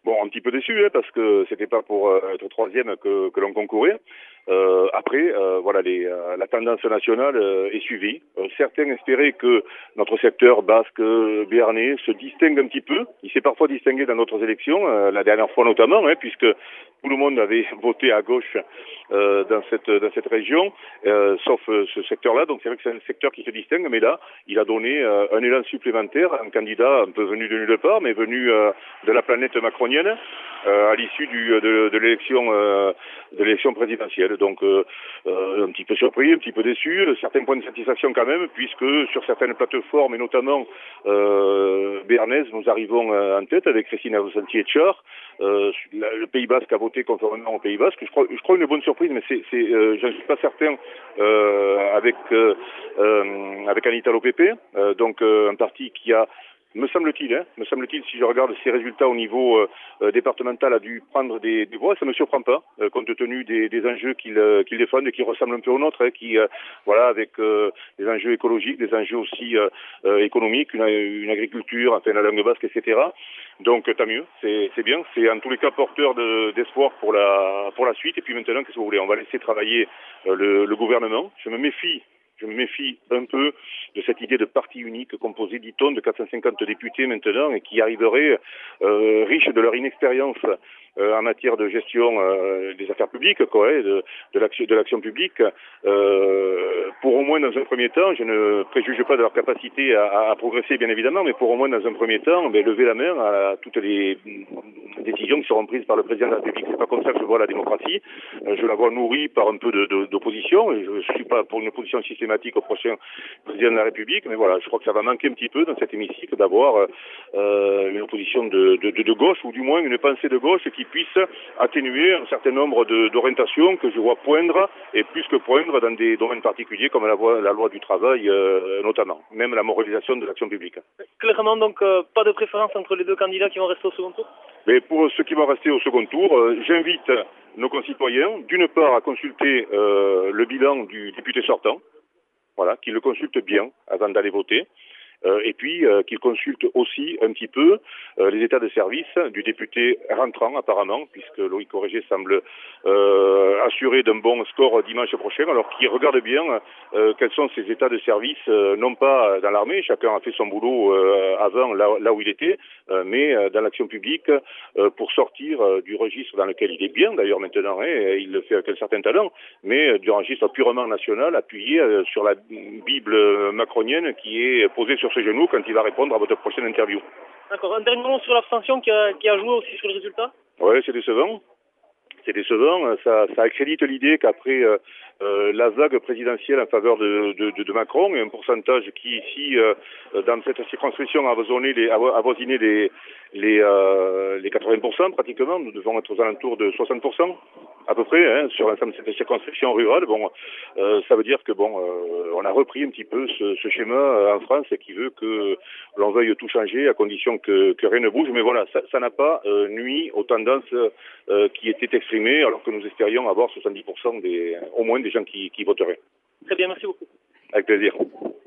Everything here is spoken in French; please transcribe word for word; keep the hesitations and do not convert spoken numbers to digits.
Bon, un petit peu déçu, hein, parce que c'était pas pour euh, être troisième que, que l'on concourait. Euh, après, euh, voilà, les, euh, la tendance nationale euh, est suivie. Euh, certains espéraient que notre secteur basque béarnais se distingue un petit peu. Il s'est parfois distingué dans d'autres élections, euh, la dernière fois notamment, hein, puisque tout le monde avait voté à gauche euh, dans cette dans cette région, euh, sauf euh, ce secteur-là. Donc c'est vrai que c'est un secteur qui se distingue, mais là, il a donné euh, un élan supplémentaire, un candidat un peu venu de nulle part, mais venu euh, de la planète macronienne euh, à l'issue du de, de l'élection euh, de l'élection présidentielle. Donc euh, euh, un petit peu surpris, un petit peu déçu, certains points de satisfaction quand même, puisque sur certaines plateformes, et notamment euh, béarnaises, nous arrivons euh, en tête avec Christina Santi-Etchar. Euh, le Pays Basque a voté conformément au Pays Basque. Je crois, je crois une bonne surprise, mais c'est, c'est, euh, j'en suis pas certain euh, avec euh, euh, avec Anita Lopépé, euh, donc euh, un parti qui a, me semble-t-il, hein, me semble-t-il, si je regarde ses résultats au niveau euh, départemental, a dû prendre des, des voix. Ça me surprend pas, euh, compte tenu des, des enjeux qu'il, euh, qu'il défendent et qui ressemblent un peu aux nôtres, hein, qui, euh, voilà, avec euh, des enjeux écologiques, des enjeux aussi euh, euh, économiques, une, une agriculture, enfin la langue basque, et cetera. Donc tant mieux, c'est, c'est bien. C'est en tous les cas porteur de, d'espoir pour la pour la suite. Et puis maintenant, qu'est-ce que vous voulez, on va laisser travailler euh, le, le gouvernement. Je me méfie. Je me méfie un peu de cette idée de parti unique composé, dit-on, de quatre cent cinquante députés maintenant et qui arriveraient euh, riches de leur inexpérience euh, en matière de gestion euh, des affaires publiques, quoi, et de, de, l'action, de l'action publique, euh, pour au moins dans un premier temps, je ne préjuge pas de leur capacité à, à progresser bien évidemment, mais pour au moins dans un premier temps, ben, lever la main à toutes les décisions qui seront prises par le président de la République. C'est pas comme ça que je vois la démocratie. Euh, je la vois nourrie par un peu de, de, d'opposition. Et je ne suis pas pour une opposition systématique au prochain président de la République, mais voilà, je crois que ça va manquer un petit peu dans cet hémicycle d'avoir euh, une opposition de, de, de, de gauche, ou du moins une pensée de gauche qui puisse atténuer un certain nombre de, d'orientations que je vois poindre, et plus que poindre, dans des domaines particuliers comme la, voie, la loi du travail euh, notamment, même la moralisation de l'action publique. Clairement, donc, euh, pas de préférence entre les deux candidats qui vont rester au second tour? Mais pour ceux qui vont rester au second tour, euh, j'invite nos concitoyens, d'une part, à consulter euh, le bilan du député sortant, voilà, qu'ils le consultent bien avant d'aller voter. Euh, et puis euh, qu'il consulte aussi un petit peu euh, les états de service du député rentrant apparemment, puisque Loïc Orégé semble euh, assuré d'un bon score dimanche prochain, alors qu'il regarde bien euh, quels sont ses états de service, euh, non pas dans l'armée, chacun a fait son boulot euh, avant là, là où il était, euh, mais euh, dans l'action publique, euh, pour sortir euh, du registre dans lequel il est bien d'ailleurs maintenant, hein, il le fait avec un certain talent, mais euh, du registre purement national, appuyé euh, sur la Bible macronienne qui est posée sur ce genou quand il va répondre à votre prochaine interview. D'accord. Un dernier mot sur l'abstention qui a, qui a joué aussi sur le résultat? Oui, c'est décevant. C'est décevant. Ça, ça accrédite l'idée qu'après euh, euh, la vague présidentielle en faveur de, de, de Macron, et un pourcentage qui ici, euh, dans cette circonscription, a avoisiné les, avoisiné les, les, euh, les quatre-vingts pour cent pratiquement. Nous devons être aux alentours de soixante pour cent à peu près, hein, sur l'ensemble de cette circonscription rurale. Bon, euh, ça veut dire que bon, euh, on a repris un petit peu ce, ce schéma euh, en France qui veut que l'on veuille tout changer à condition que, que rien ne bouge. Mais voilà, ça, ça n'a pas euh, nui aux tendances euh, qui étaient exprimées, alors que nous espérions avoir soixante-dix pour cent des, au moins des gens qui, qui voteraient. Très bien, merci beaucoup. Avec plaisir.